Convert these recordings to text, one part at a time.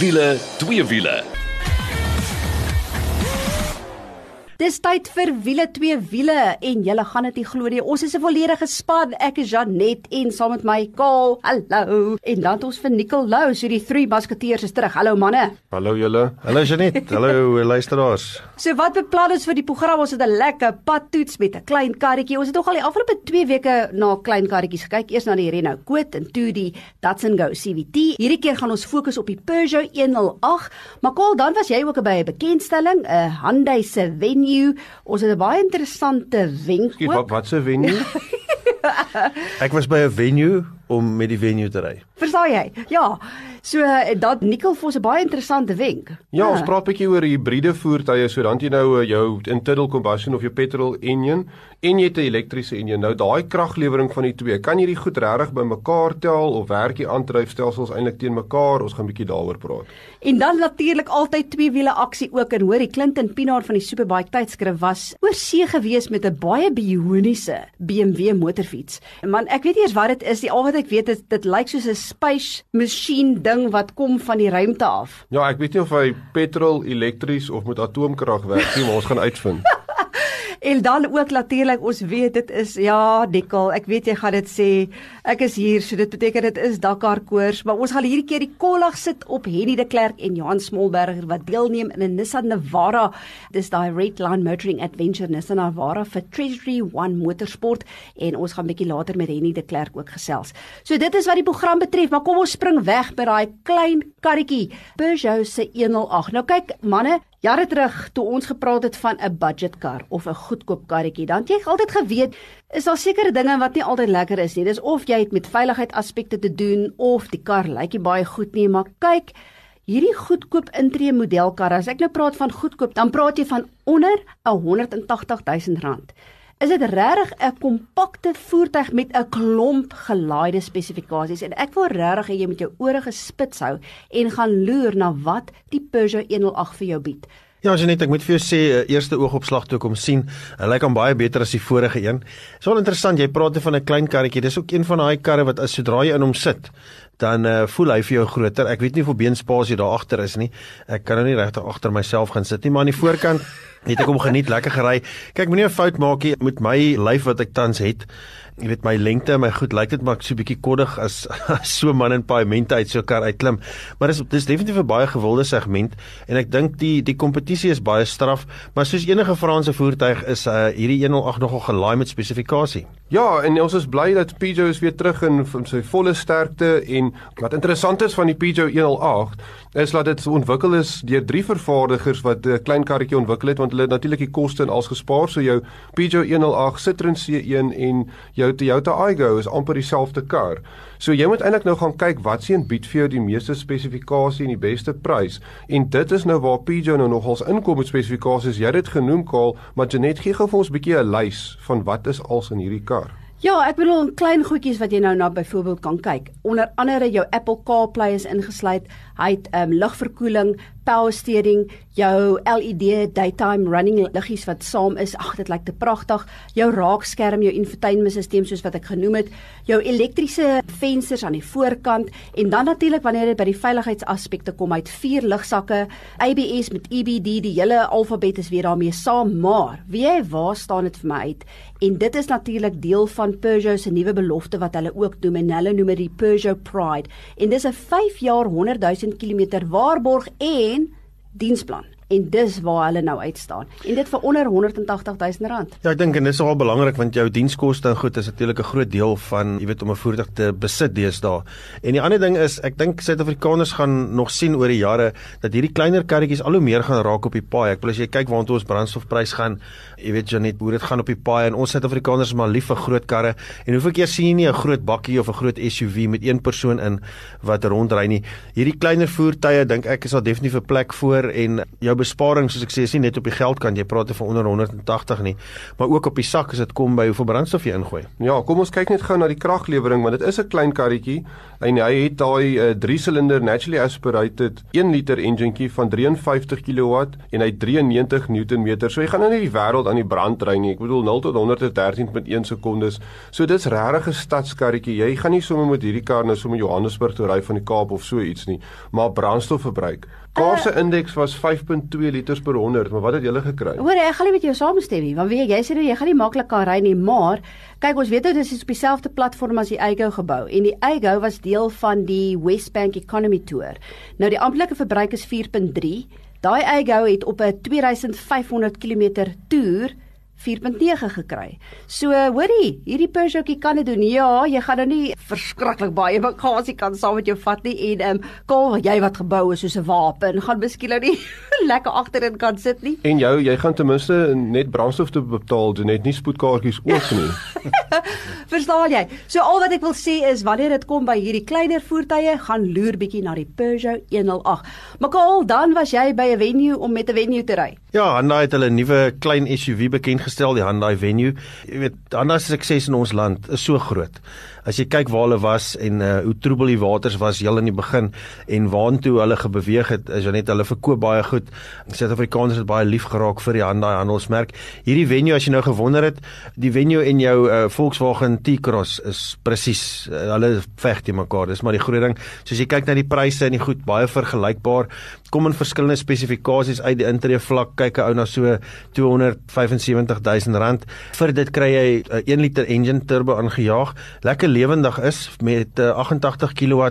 Wiele, twee wiele. Dis tyd vir wiele twee wiele en julle gaan dit nie glo nie. Ons is 'n volledige span. Ek is Janet en saam met my Kaal. Hallo. En dan het ons vir Nicole Lou, so die drie musketeers is terug. Hallo manne. Hallo julle. Hallo Janet. Hallo luisteraars. So wat beplan ons vir die program? Ons het 'n lekker padtoets met 'n klein karretjie. Ons het nog al die afgelope 2 weke na klein karretjies gekyk. Eers na die Renault Kwid en toe die Datsun Go CVT. Hierdie keer gaan ons fokus op die Peugeot 108. Maar Kaal, dan was jy ook by 'n bekendstelling, 'n Hyundai se venue. Ons het 'n baie interessante wenk ook. Wat se venue? Ek was by 'n venue om met die venue te ry. Verstaan jy? Ja. So dat Nicole vir ons 'n baie interessante wenk. Ja, ons praat 'n bietjie oor hybride voertuie, so dan jy nou jou internal combustion of jou petrol engine en jy het 'n elektriese engine. Nou daai kraglewering van die twee, kan jy die goed regtig bymekaar tel of werk die aandryfstelsels eintlik teen mekaar? Ons gaan 'n bietjie daaroor praat. En dan natuurlik altyd twee wiele aksie ook. En hoor, die Clinton Pinaar van die Superbike tydskrif was oorsee gewees met 'n baie bioniese BMW motorfiets. En man, ek weet nie eens wat dit is nie. Al wat ek weet is dit lyk soos 'n space machine ding wat kom van die ruimte af. Ja, ek weet nie of hy petrol, elektries of met atoomkrag werk nie, maar ons gaan uitvind. En dan ook natuurlik, ons weet dit is, ja Nicole, ek weet jy gaan dit sê, ek is hier, so dit beteken dit is Dakar koers, maar ons gaan hierdie keer die kollag sit op Henny de Klerk en Johan Smolberger wat deelneem in 'n Nissan Navara. Dis daai Red Line Motoring Adventure Nissan Navara vir Treasury One Motorsport en ons gaan 'n bietjie later met Henny de Klerk ook gesels. So dit is wat die program betref, maar kom ons spring weg by daai klein karretjie, Peugeot se 108. Nou kyk manne, jare terug, toe ons gepraat het van 'n budgetkar of 'n goedkoop karretjie, dan het jy altyd geweet, is daar sekere dinge wat nie altyd lekker is nie. Dis of jy het met veiligheidsaspekte te doen, of die kar lyk nie baie goed nie, maar kyk, hierdie goedkoop intree modelkarre, as ek nou praat van goedkoop, dan praat jy van onder 180 000 rand. Is dit regtig 'n kompakte voertuig met 'n klomp gelaaide spesifikasies en ek wil regtig hê jy met jou ore gespits hou en gaan loer na wat die Peugeot 108 vir jou bied. Ja, Janet, ek moet vir jou sê, eerste oogopslag toe ek hom sien, hy lyk aan baie beter as die vorige een. Dit is wel interessant, jy praat van 'n klein karretjie, dis ook een van daai karre wat as sodra jy in hom sit, dan voel hy vir jou groter. Ek weet nie hoeveel beenspasie daar agter is nie. Ek kan nou nie regtig agter myself gaan sit nie, maar aan die voorkant het ek hom geniet, lekker gery. Kyk, moenie 'n fout maak nie met my lyf wat ek tans het. Jy weet, my lengte en my goed lyk dit maar so 'n bietjie koddig as so man in paemente uit so 'n kar uitklim. Maar dis definitief 'n baie gewilde segment en ek dink die kompetisie is baie straf, maar soos enige Franse voertuig is hierdie 108 nogal gelaai met spesifikasie. Ja, en ons is bly dat Peugeot is weer terug in sy volle sterkte en wat interessant is van die Peugeot 108 is dat dit ontwikkel is deur 3 vervaardigers wat 'n klein karretjie ontwikkel het, want hulle het natuurlik die koste en alles gespaar, so jou Peugeot 108, Citroen C1 en jou Toyota Aygo is amper dieselfde kar. So jy moet eintlik nou gaan kyk wat sien bied vir jou die meeste spesifikasie en die beste prys. En dit is nou waar Peugeot nou nogals inkom met spesifikasies. Jy het dit genoem, Kaal, maar Janet, gee gou vir ons 'n bietjie 'n lys van wat is als in hierdie kar. Ja, ek bedoel klein goedjies wat jy nou na byvoorbeeld kan kyk. Onder andere jou Apple CarPlay is ingesluit. Hy het lugverkoeling, power steering, jou LED daytime running liggies wat saam is. Ag, dit lyk te pragtig. Jou raakskerm, jou infotainmentstelsel soos wat ek genoem het, jou elektriese vensters aan die voorkant en dan natuurlik wanneer dit by die veiligheidsaspekte kom, hy het 4 lugsakke, ABS met EBD, die hele alfabet is weer daarmee saam, maar weet jy waar staan dit vir my uit? En dit is natuurlik deel van Peugeot se nuwe belofte wat hulle ook doen en hulle noem dit die Peugeot Pride. En dis 'n 5 jaar 100 000 kilometer waarborg en diensplan. En dis waar hulle nou uitstaan. En dit vir onder 180 000 rand. Ja, ek dink en dis nogal belangrik want jou dienskoste en goed is natuurlik 'n groot deel van, jy weet, om 'n voertuig te besit deesdae. En die ander ding is, ek dink Suid-Afrikaners gaan nog sien oor die jare dat hierdie kleiner karretjies al hoe meer gaan raak op die paai. Ek wil as jy kyk waartoe ons brandstofprys gaan, jy weet Janet, hoe dit gaan op die paai en ons Suid-Afrikaners is maar lief vir groot karre. En hoeveel keer sien jy nie 'n groot bakkie of 'n groot SUV met een persoon in wat rondry nie. Hierdie kleiner voertuie dink ek is al definitief 'n plek voor en jou jou besparing, soos ek sê, is nie net op die geldkant, jy praat van onder 180 nie, maar ook op die sak as dit kom by hoeveel brandstof jy ingooi. Ja, kom ons kyk net gou na die kraglewering, want dit is 'n klein karretjie en hy het daai 3-silinder naturally aspirated 1 liter enjinkie van 53 kW en hy het 93 Newtonmeter. So jy gaan nou nie die wêreld aan die brand ry nie. Ek bedoel 0 tot 113.1 sekondes. So dit's regtig 'n stadskarretjie. Jy gaan nie sommer met hierdie kar nou sommer Johannesburg toe ry van die Kaap of so iets nie, maar brandstofverbruik. Kar se indeks was 5.2 liters per 100, maar wat het julle gekry? Hoor, ek gaan nie met jou saamstem nie, want weet jy sê nou jy gaan nie maklik kan ry nie, maar kyk, ons weet nou dis op dieselfde platform as die Aygo gebou en die Aygo was deel van die Westbank Economy Tour. Nou die amptelike verbruik is 4.3. Daai Aygo het op 'n 2500 km toer 4.9 gekry. So, hoorie, hierdie Peugeotjie kan dit doen. Ja, jy gaan nou nie verskriklik baie bagasie kan saam met jou vat nie en Karl, jy wat gebou is soos 'n wapen, gaan miskien nou nie lekker agterin kan sit nie. En jy gaan ten minste net brandstof te betaal doen, net nie spoedkaartjies ook nie. Verstaan jy? So al wat ek wil sê is wanneer dit kom by hierdie kleiner voertuie, gaan loer bietjie na die Peugeot 108. Maar Karl, dan was jy by 'n venue om met 'n venue te ry. Ja, Hyundai het hulle nuwe klein SUV bekend gestel, die Hyundai Venue. Jy weet, Hyundai se sukses in ons land is so groot. As jy kyk waar hulle was en hoe troebel die waters was heel in die begin en waantoe hulle gebeweeg het, is net hulle verkoop baie goed. Suid-Afrikaners het baie lief geraak vir die Hyundai handelsmerk. Hierdie Venue, as jy nou gewonder het, die Venue en jou Volkswagen T-Cross is presies, hulle veg te mekaar. Dis maar die groot ding. Soos jy kyk na die pryse en die goed, baie vergelykbaar. Kom in verskillende spesifikasies uit die intree vlak, kyk 'n ou na so 275.000 rand. Vir dit kry jy 'n 1 liter engine turbo aangejaag, lekker lewendig is met 88 kW,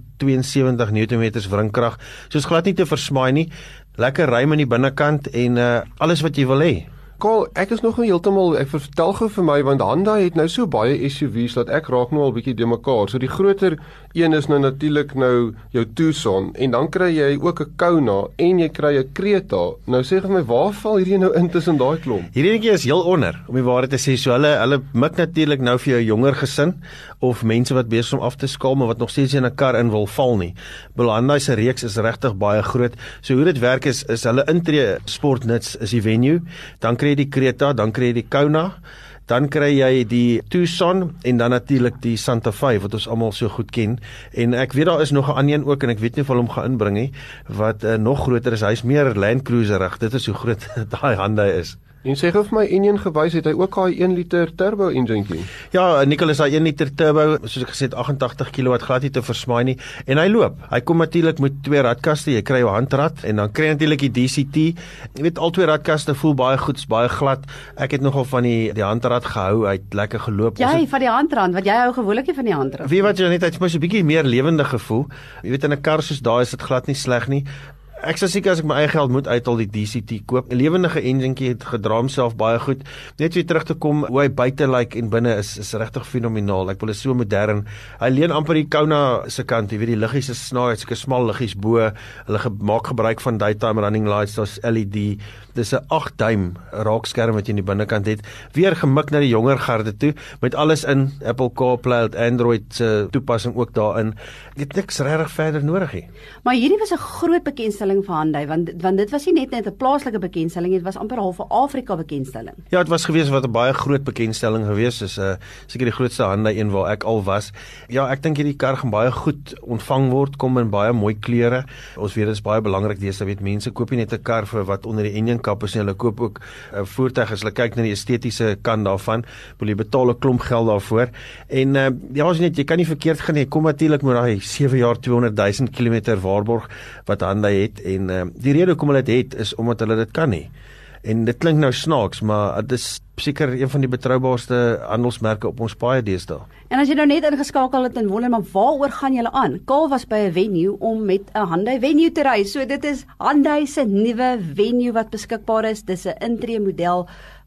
172 Newtonmeters wringkrag. Soos glad nie te versmaai nie. Lekker ruim in die binnekant en alles wat jy wil hê. Karl, ek is nog nie heeltemal, ek vertel gou vir my, want Hyundai het nou so baie SUV's dat ek raak nou al bietjie de mekaar. So die groter een is nou natuurlik nou jou Tucson en dan kry jy ook 'n Kona en jy kry 'n Creta. Nou sê vir my, waar val hierdie nou in tussen daai klomp? Hierdie dingetjie is heel onder, om die waarheid te sê. So hulle mik natuurlik nou vir jou jonger gesin of mense wat besig is om af te skaal, maar wat nog steeds in 'n kar in wil val nie. Hyundai se reeks is regtig baie groot. So hoe dit werk is hulle intree sportnuts is die Venue, dan kry jy die Creta, dan kry jy die Kona, dan kry jy die Tucson en dan natuurlik die Santa Fe wat ons almal so goed ken. En ek weet daar is nog 'n ander een ook en ek weet nie of hulle hom gaan inbring nie wat nog groter is. Hy's meer Land Cruiserig. Dit is hoe groot daai Hyundai is. En sê gou vir my, Enjin gewys het hy ook daai 1 liter turbo enjinkie. Ja, Nicholas, daai 1 liter turbo, soos ek gesê het, 88 kW, glad nie te versmaai nie. En hy loop. Hy kom natuurlik met 2 radkaste. Jy kry jou handrad en dan kry jy natuurlik die DCT. Jy weet, al 2 radkaste voel baie goed, is baie glad. Ek het nogal van die handrad gehou. Hy het lekker geloop. Jy van die handrad, wat jy hou gewoonlik nie van die handrad. Weet wat jy net, hy't mos 'n bietjie meer lewendig gevoel. Jy weet, in 'n kar soos daai is dit glad nie sleg nie. Ek sal seker as ek my eie geld moet uithaal die DCT koop. 'n Lewendige enjinkie het gedra homself baie goed. Net weer terug te kom hoe hy buite lyk en binne is regtig fenomenaal. Ek wil is so modern. Hy leen amper die Kona se kant, jy weet die liggies is snaai, sulke smal liggies bo. Hulle maak gebruik van daytime running lights, daar's LED. Dis 'n 8 duim raakskerm wat jy in die binnekant het. Weer gemik na die jonger garde toe met alles in, Apple CarPlay, Android se toepassing ook daarin. Jy het niks regtig verder nodig nie. Maar hierdie was 'n groot bekendstelling vir Hyundai want dit was nie net 'n plaaslike bekendstelling, dit was amper half 'n Afrika bekendstelling. Ja, dit was gewees wat 'n baie groot bekendstelling gewees is. Seker die grootste Hyundai een waar ek al was. Ja, ek dink hierdie kar gaan baie goed ontvang word, kom in baie mooi kleure. Ons weet dit is baie belangrik deesdae, weet mense koop nie net 'n kar vir wat onder die enjin kap is nie, hulle koop ook 'n voertuig as hulle kyk na die estetiese kant daarvan. Wil jy betaal 'n klomp geld daarvoor. En ja, ons net jy kan nie verkeerd gaan nie. Kom natuurlik met daai 7 jaar 200.000 km waarborg wat Hyundai het. En die rede hoekom hulle dit het is omdat hulle dit kan nie. En dit klink nou snaaks, maar dit is seker een van die betroubaarste handelsmerke op ons paaie deesdae. En as jy nou net ingeskakel het en wonder maar waaroor gaan julle aan? Karl was by 'n venue om met 'n Hyundai Venue te ry. So dit is Hyundai se nuwe Venue wat beskikbaar is. Dis 'n intree model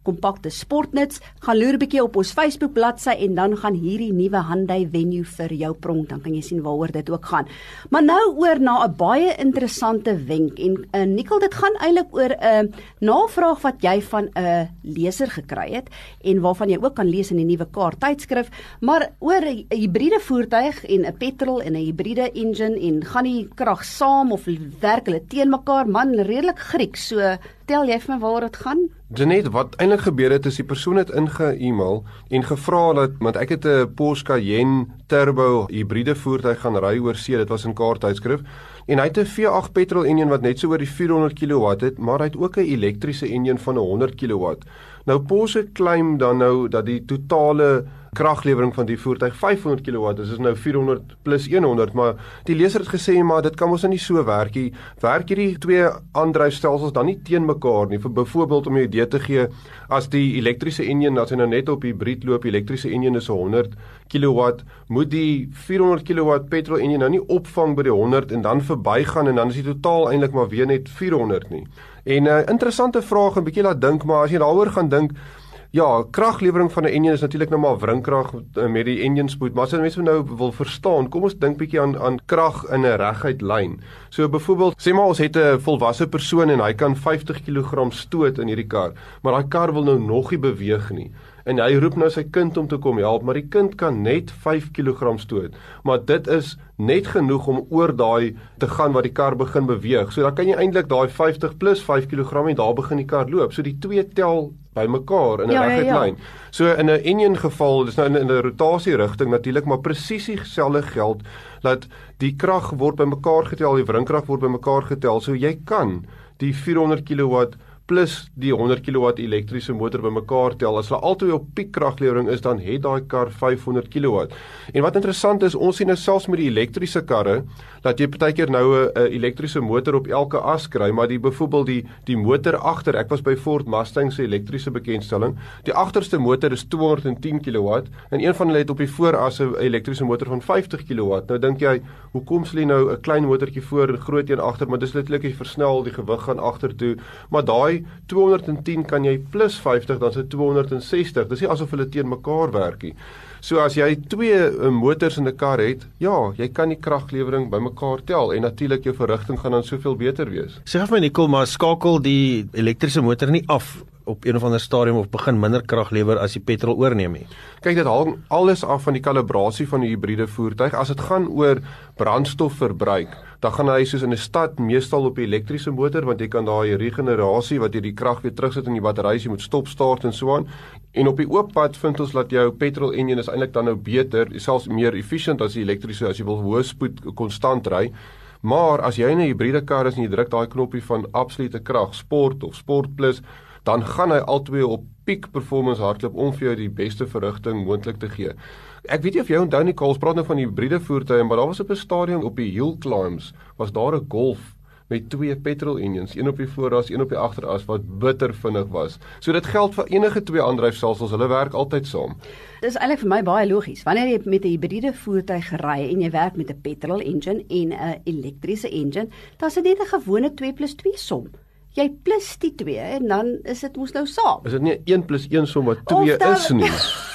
kompakte sportnuts. Gaan loer 'n bietjie op ons Facebook bladsy en dan gaan hierdie nuwe Hyundai Venue vir jou pronk, dan kan jy sien waaroor dit ook gaan. Maar nou oor na 'n baie interessante wenk en Nicole, dit gaan eintlik oor 'n navraag wat jy van 'n leser gekry het en waarvan jy ook kan lees in die nuwe Car tydskrif, maar oor 'n hibriede voertuig en 'n petrol en 'n hibriede engine en gaan die krag saam of werk hulle teen mekaar? Man, redelik Grieks. So tel jy vir my waaroor dit gaan? Janet, wat eintlik gebeur het is die persoon het inge-email en gevra dat, want ek het 'n Porsche Cayenne Turbo hibriede voertuig gaan ry oor see, dit was in Car tydskrif, en hy het 'n V8 petrol enjin wat net so oor die 400 kW het, maar hy het ook 'n elektriese enjin van 100 kW. Nou Porsche claim dan nou dat die totale kraglewering van die voertuig 500 kW is, is nou 400 plus 100, maar die leser het gesê, maar dit kan ons nou nie so werk nie. Werk hierdie twee aandryfstelsels dan nie teen mekaar nie, vir byvoorbeeld om jou idee te gee, as die elektriese enjin, as hy nou net op hybrid loop, die elektriese enjin is 100 kW, moet die 400 kW petrol enjin nou nie opvang by die 100 en dan verbygaan en dan is die totaal eintlik maar weer net 400 nie. En interessante vraag, 'n bietjie laat dink, maar as jy daaroor gaan dink, ja, kraglewering van 'n enjin is natuurlik nou maar wringkrag met die enjinspoed, maar as jy mense nou wil verstaan, kom ons dink bietjie aan krag in 'n reguit lyn. So byvoorbeeld, sê maar ons het 'n volwasse persoon en hy kan 50 kg stoot in hierdie kar, maar daai kar wil nou nog nie beweeg nie. En hy roep nou sy kind om te kom help, maar die kind kan net 5 kg stoot. Maar dit is net genoeg om oor daai te gaan wat die kar begin beweeg. So dan kan jy eintlik daai 50 plus 5 kg en daar begin die kar loop. So die twee tel by mekaar in 'n reguit lyn. So in 'n enjin geval, dis nou in 'n rotasie rigting natuurlik, maar presies dieselfde geld dat die krag word by mekaar getel, die wringkrag word by mekaar getel. So jy kan die 400 kW plus die 100 kW elektriese motor by mekaar tel. As hulle altyd op piekkraglewering is, dan het daai kar 500 kW. En wat interessant is, ons sien nou selfs met die elektriese karre, dat jy partykeer nou 'n elektriese motor op elke as kry, maar byvoorbeeld die motor agter, ek was by Ford Mustang se elektriese bekendstelling, die agterste motor is 210 kW, en een van hulle het op die vooras 'n elektriese motor van 50 kW. Nou dink jy, hoekom sal jy nou 'n klein motortjie voor en groot een agter, maar dis letterlik jy versnel, die gewig gaan agtertoe, maar daai 210 kan jy plus 50, dan is dit 260. Dis nie asof hulle teen mekaar werk nie. So as jy twee motors in 'n kar het, ja, jy kan die kraglewering by mekaar tel en natuurlik jou verrigting gaan dan soveel beter wees. Sê vir my Nicole, maar skakel die elektriese motor nie af op een of ander stadium of begin minder krag lewer as die petrol oorneem nie? Kyk, dit hang alles af van die kalibrasie van die hibriede voertuig. As dit gaan oor brandstofverbruik, dan gaan hy soos in 'n stad meestal op die elektriese motor, want jy kan daai regenerasie wat jy die krag weer terugsit in die battery, jy moet stop, start en so aan. En op die oop pad vind ons dat jou petrol enjin is eintlik dan nou beter, selfs meer efficient as die elektriese as jy wil hoë spoed konstant ry. Maar as jy in 'n hibriede kar is en jy druk daai knoppie van absolute krag, sport of sport plus, dan gaan hy albei op peak performance hardloop om vir jou die beste verrigting moontlik te gee. Ek weet nie of jy onthou nie, ons praat nou van die hibriede voertuie, maar daar was op 'n stadium op die hill climbs, was daar 'n Golf met twee petrol engines, een op die vooras, een op die agteras, wat bitter vinnig was. So dit geld vir enige twee aandryfstelsels, hulle werk altyd saam. Dit is eintlik vir my baie logies. Wanneer jy met 'n hibriede voertuig ry en jy werk met 'n petrol engine en 'n elektriese engine, dan is dit net 'n gewone 2 + 2 som. Jy plus die 2 en dan is dit mos nou saam. Is dit nie 1 + 1 som wat 2 is nie?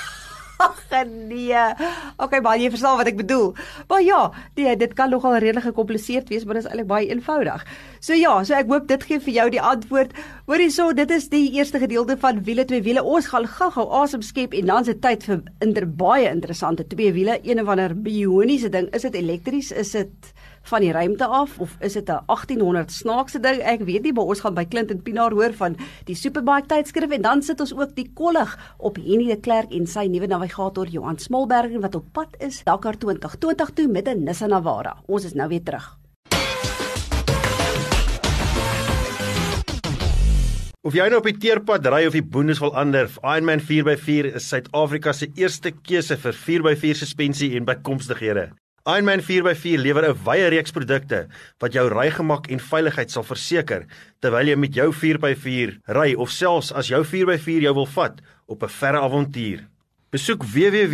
Ag nee. Okay, maar jy verstaan wat ek bedoel. Maar ja, dit kan nogal redelik gecompliseerd wees, maar dit is eintlik baie eenvoudig. So ja, ek hoop dit gee vir jou die antwoord. Hoorie so, dit is die eerste gedeelte van wiele, twee wiele. Ons gaan gou-gou asem skep en dan is dit tyd vir baie interessante twee wiele. Een of ander bioniese ding. Is dit elektries? Is dit van die ruimte af of is dit 'n 1800 snaakse ding? Ek weet nie, maar ons gaan by Clint en Pinaar hoor van die Superbike tydskrif en dan sit ons ook die kollig op Henny de Klerk en sy nuwe navigator Johan Smolberg wat op pad is Dakar 2020 toe met 'n Nissan Navara. Ons is nou weer terug. Of jy nou op die teerpad ry of die boondes wil ander, Ironman 4x4 is Suid-Afrika se eerste keuse vir 4x4 suspensie en bykomstighede. Ironman 4x4 lewer 'n wye reeks produkte wat jou rygemak en veiligheid sal verseker terwyl jy met jou 4x4 ry of selfs as jou 4x4 jou wil vat op 'n verre avontuur. Besoek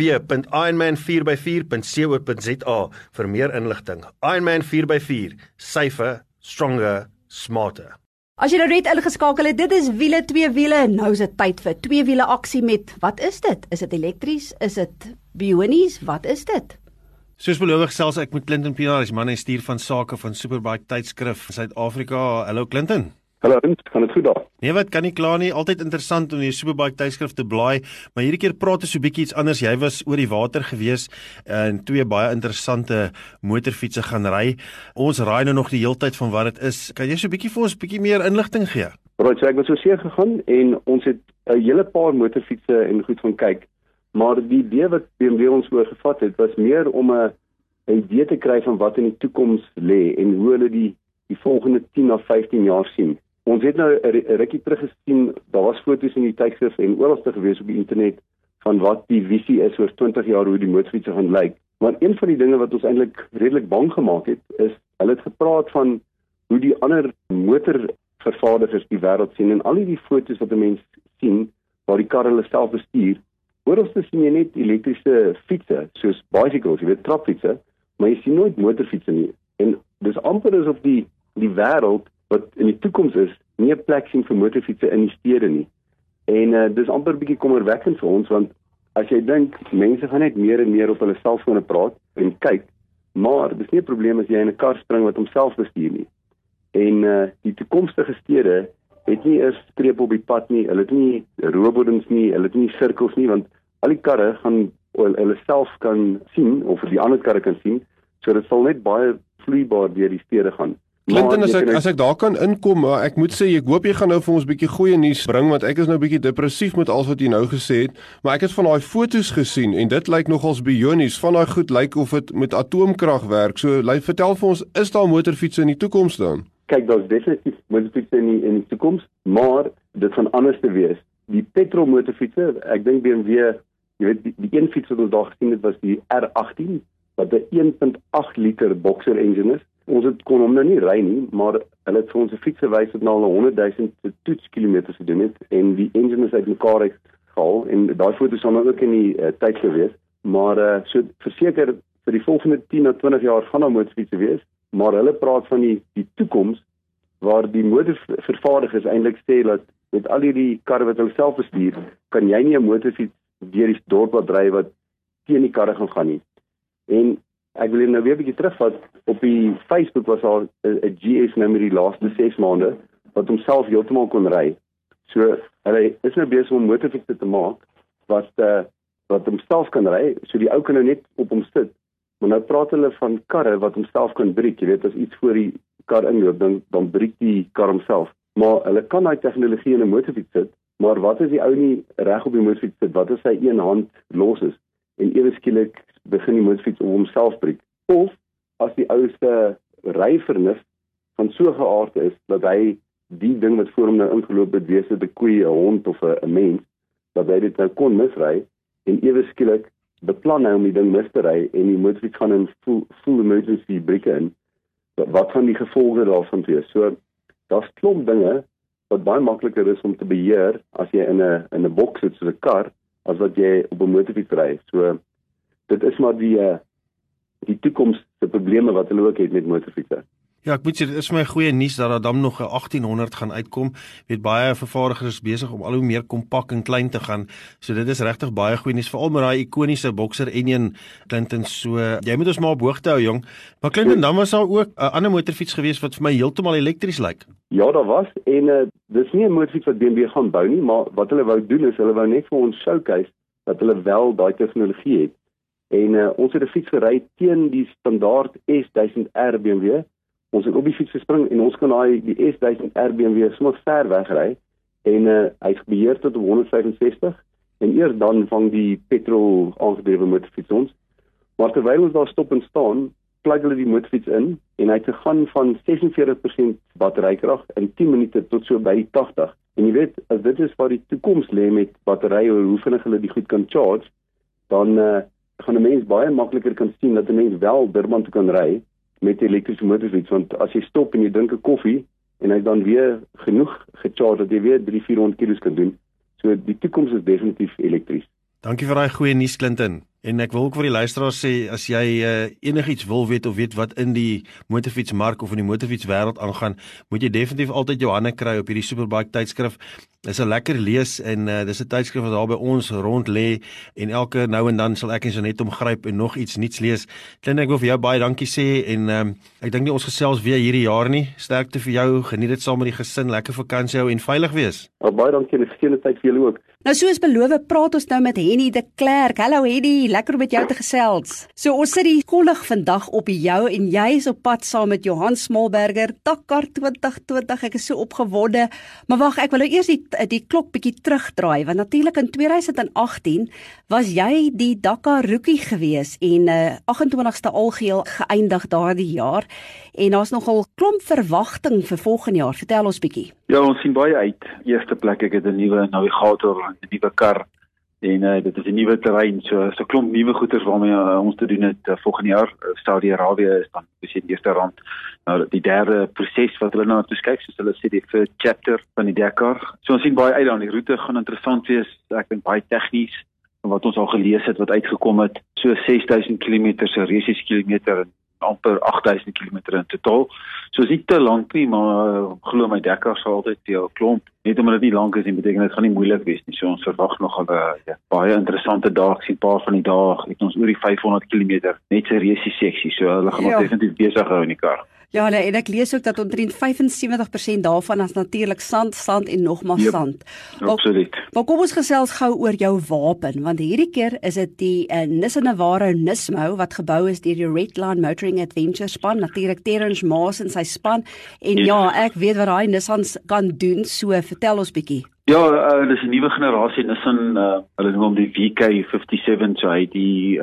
www.ironman4x4.co.za vir meer inligting. Ironman 4x4, safer, stronger, smarter. As jy nou net ingeskakel het, dit is wiele, twee wiele, nou is dit tyd vir twee wiele aksie met, wat is dit? Is dit elektries? Is dit bionies? Wat is dit? Soos beloof gesels ek met Clinton Pienaar, die man en stuur van sake van Superbike tydskrif in Suid-Afrika. Hallo Clinton. Hallo, gaan dit goed daar? Nee, wat kan nie kla nie, altyd interessant om die Superbike tydskrif te blaai, maar hierdie keer praat ons so 'n bietjie iets anders. Jy was oor die water gewees en twee baie interessante motorfietsse gaan ry. Ons raai nou nog die heeltyd van wat dit is. Kan jy so 'n bietjie vir ons 'n bietjie meer inligting gee? Right, so ek was so seer gegaan en ons het 'n hele paar motorfietsse en goed van kyk. Maar die idee wat BMW ons oorgevat het, was meer om 'n idee te kry van wat in die toekoms lê en hoe hulle die volgende 10 of 15 jaar sien. Ons het nou 'n rukkie terug gesien, daar was foto's in die tydskrif en oralste gewees op die internet van wat die visie is oor 20 jaar hoe die motorfietsse gaan lyk. Maar een van die dinge wat ons eintlik redelik bang gemaak het, is hulle het gepraat van hoe die ander motorvervaardigers die wêreld sien en al die foto's wat 'n mens sien waar die karre hulle self bestuur. Oralste sien jy net elektriese fietsse, soos bicycles, jy weet trapfietsse, maar jy sien nooit motorfietsse nie. En dis amper asof die wêreld wat in die toekoms is, nie 'n plek sien vir motorfietsse in die stede nie. En dis amper 'n bietjie kommerwekkend vir ons, want as jy dink, mense gaan net meer en meer op hulle selfone praat en kyk, maar dis nie 'n probleem as jy in 'n kar spring wat homself bestuur nie. En die toekomstige stede het nie eers strepe op die pad nie, hulle het nie robots nie, hulle het nie sirkels nie, want al die karre gaan hulle self kan sien, of die ander karre kan sien, so dit sal net baie vloeibaar deur die stede gaan. Clinton, as ek daar kan inkom, maar ek moet sê, ek hoop jy gaan nou vir ons 'n bietjie goeie nuus bring, want ek is nou 'n bietjie depressief met alles wat jy nou gesê het, maar ek het van daai foto's gesien, en dit lyk nogals bionies, van daai goed lyk of dit met atoomkrag werk, so vertel vir ons, is daar motorfietsse in die toekoms dan? Kyk, daar's definitief motorfietsse in die toekoms, maar dit gaan anders te wees. Die petrol motorfietsse, ek dink BMW, jy weet, die een fiets wat ons daar gesien het, was die R18, wat 'n 1.8 liter boxer engine is. Ons kon hom nou nie ry nie, maar hulle het vir ons 'n fiets gewys wat nou al 100,000 toetskilometers gedoen het, en die engine is uitmekaar uitgehaal, en daai foto's sal nou ook in die tyd gewees, maar so verseker, vir die volgende 10 na 20 jaar gaan daar motorfietsse wees, maar hulle praat van die toekoms, waar die motorvervaardigers eintlik sê dat met al hierdie karre wat hulle self bestuur, kan jy nie 'n motorfiets deur die dorp wat ry wat teen die karre gaan nie. En ek wil nou weer 'n bietjie terugvat, op die Facebook was daar 'n GS nou met die laaste 6 maande, wat homself heeltemal kon ry. So, hulle is nou besig om motorfietsse te maak, wat homself kan ry, so die ou kan nou net op hom sit. Maar nou praat hulle van karre wat homself kan breek, jy weet, as iets voor die kar inloop, dan breek die kar homself. Maar hulle kan daai tegnologie in 'n motorfiets sit, maar wat as die ou nie reg op die motorfiets sit, wat as sy een hand los is, en ewe skielik begin die motorfiets om homself breek? Of, as die ou se ryvernuf van so geaard is, dat hy die ding wat voor hom nou ingeloop het, wees dit 'n koei, 'n hond of 'n mens, dat hy dit nou kon misry, en ewe skielik beplan hy om die ding mis te ry, en die motorfiets gaan in full emergency breke in, wat gaan die gevolge daarvan wees? So, daar's klomp dinge wat baie makliker is om te beheer as jy in 'n boks sit soos 'n kar, as wat jy op 'n motorfiets ry. So, dit is maar die toekoms se probleme wat hulle ook het met motorfietsse. Ja, ek moet sê, dit is my goeie nuus dat daar dan nog 'n 1800 gaan uitkom. Weet, baie vervaardigers is besig om al hoe meer kompak en klein te gaan. So dit is regtig baie goeie nuus, veral met daai ikoniese Boxer N1, Clinton. So jy moet ons maar op hoogte hou, jong. Maar Clinton, dan was daar ook 'n ander motorfiets gewees wat vir my heeltemal elektries lyk. Ja, daar was, en dis nie 'n motorfiets wat BMW gaan bou nie, maar wat hulle wou doen is, hulle wou net vir ons showcase dat hulle wel daai tegnologie het. En ons het 'n fiets gery teen die standaard S1000R BMW. Ons het op die fiets gespring en ons kan die S1000R BMW sommer ver wegry, en hy's beheer tot 165, en eers dan vang die petrol aangedrewe motorfiets ons. Maar terwyl ons daar stop en staan, plug hulle die motorfiets in, en hy het gegaan van 46% batterykrag in 10 minute tot so by die 80. En jy weet, as dit is waar die toekoms lê met batterye, hoe vinnig hulle die goed kan charge, dan gaan 'n mens baie makliker kan sien dat 'n mens wel Durban toe kan ry met 'n elektriese motorfiets, want as jy stop en jy drink 'n koffie en hy dan weer genoeg gecharge dat jy weer 300-400 kilos kan doen. So die toekoms is definitief elektries. Dankie vir daai goeie nuus, Clinton. En ek wil ook vir die luisteraars sê, as jy enigiets wil weet of weet wat in die motorfietsmark of in die motorfietswêreld aangaan, moet jy definitief altyd jou hande kry op hierdie Superbike tydskrif. Dis 'n lekker lees en dis 'n tydskrif wat daar by ons rond lê en elke nou en dan sal ek en Jeanette omgryp en nog iets nuuts lees. Klein, ek wil vir jou baie dankie sê en ek dink nie ons gesels weer hierdie jaar nie. Sterkte vir jou, geniet dit saam met die gesin, lekker vakansie hou en veilig wees. Baie dankie en 'n geseënde tyd vir julle ook. Nou soos beloof, praat ons nou met Henny de Klerk. Hallo Henny, lekker om met jou te gesels. So ons sit die kollig vandag op jou en jy is op pad saam met Johan Smallberger, Dakar 2020. Ek is so opgewonde. Maar wag, ek wil nou eers die klok bietjie terugdraai, want natuurlik in 2018 was jy die Dakar rookie gewees en 28ste algeheel geëindig daardie jaar. En daar's nogal klomp verwagting vir volgende jaar. Vertel ons bietjie. Ja, ons sien baie uit. Eerste plek, ek het 'n nuwe navigator, 'n nuwe kar en dit is 'n nuwe terrein, so klomp nuwe goeders waarmee ons te doen het volgende jaar. Saudi-Arabië is dan presies die eerste rand. Nou die derde proses wat hulle na toe kyk, soos hulle sê die first chapter van die Dakar. So ons sien baie uit aan die roete gaan interessant wees. Ek dink baie tegnies wat ons al gelees het wat uitgekom het. So 6000 km se resies kilometer en amper 8000 km in totaal. So is nie te lank nie, maar glo my Dakar sal altyd vir jou klomp. Net omdat dit nie lank is nie, beteken dit gaan nie moeilik wees nie. So ons verwag nog baie interessante dae. Ek sien 'n paar van die dae het ons oor die 500 km net se resie seksie. So hulle gaan ons definitief besig hou in die kar. Ja, en ek lees ook dat omtrent 75% daarvan is natuurlik sand en nog maar sand. Absoluut. Maar kom ons gesels gou oor jou wapen, want hierdie keer is dit die Nissan Navara Nismo wat gebou is deur die Redline Motoring Adventure span, natuurlik Terrence Maas en sy span. En ja, ek weet wat daai Nissans kan doen, so vertel ons bietjie. Ja, dis 'n nuwe generasie Nissan, hulle noem hom die VK57, so hy die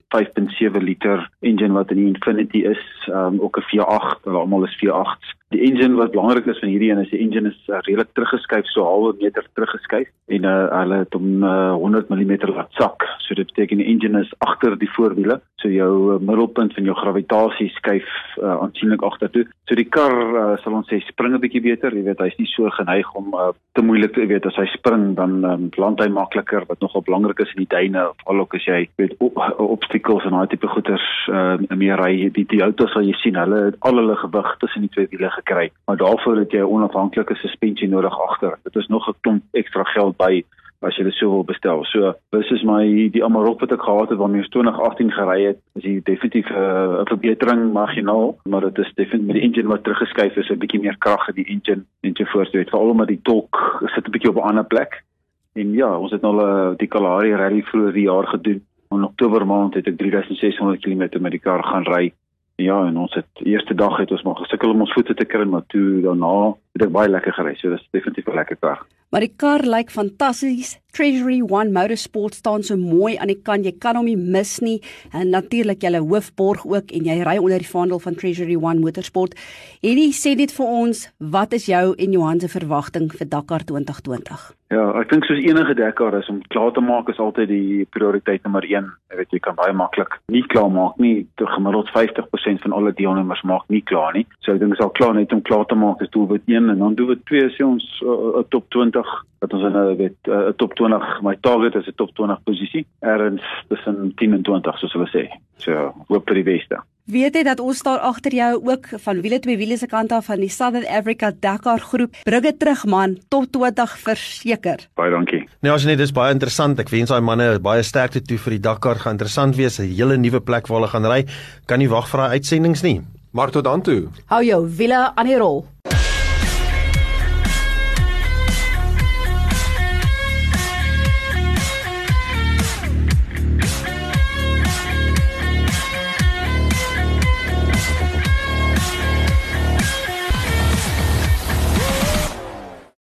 5.7 liter engine wat in die Infinity is, ook 'n V8, hulle almal is V8s. Die engine wat belangrik is van hierdie een is die engine is redelik teruggeskuif, so 0,5 meter teruggeskuif en hulle het hom 100 mm laat sak. So dit beteken die engine is agter die voorwiele, so jou middelpunt van jou gravitasie skuif aansienlik agtertoe. So die kar sal ons sê spring 'n bietjie beter, jy weet hy's nie so geneig om te moeilik te weet as hy spring dan land hy makliker, wat nogal belangrik is in die duine of al ook as jy weet obstacles en daai tipe goeters meer ry. Die outos sal jy sien, hulle het al hulle gewig tussen die twee wiele gekry, maar daarvoor het jy 'n onafhanklike suspensie nodig agter. Dit is nog 'n klomp ekstra geld by as jy dit so wil bestel. So, dis is die Amarok wat ek gehad het waarmee ons 2018 gery het, is die definitief 'n verbetering marginaal, maar dit is definitief met die engine wat teruggeskuif is, 'n bietjie meer krag in die engine ensovoorts, veral omdat die torque sit 'n bietjie op 'n ander plek. En ja, ons het nou die Kalahari Rally vroeër die jaar gedoen. In Oktober maand het ek 3600 km met die kar gaan ry. Ja, en ons eerste dag het ons maar gesukkel om ons voete te kry, maar toe daarna het ek baie lekker gery. So dis definitief 'n lekker kar. Maar die kar lyk fantasties. Treasury One Motorsport staan so mooi aan die kant. Jy kan hom nie mis nie. En natuurlik julle hoofborg ook en jy ry onder die vaandel van Treasury One Motorsport. Hierdie sê dit vir ons, wat is jou en Johan se verwagting vir Dakar 2020? Ja, ek dink soos enige Dakar is om klaar te maak is altyd die prioriteit nommer 1. Jy weet jy kan baie maklik nie klaar maak nie. Gemiddeld 50% van alle deelnemers maak nie klaar nie. So ek dink dit is al klaar net om klaar te maak is doelwit 1 en dan doelwit 2 sê ons 'n top 20 dat ons in 'n top 20, my target is 'n top 20 posisie. Ergens tussen 10 en 20 soos hulle sê. So hoop vir die beste. Weet jy dat ons daar agter jou ook van wiele twee wiele se kant af van die Southern Africa Dakar groep. Bring dit terug man, top 20 verseker. Baie dankie. Nee, as net dis baie interessant. Ek wens daai manne baie sterkte toe vir die Dakar. Gaan interessant wees, 'n hele nuwe plek waar hulle gaan ry. Kan nie wag vir daai uitsendings nie. Maar tot dan toe. Hou jou wiele aan die rol.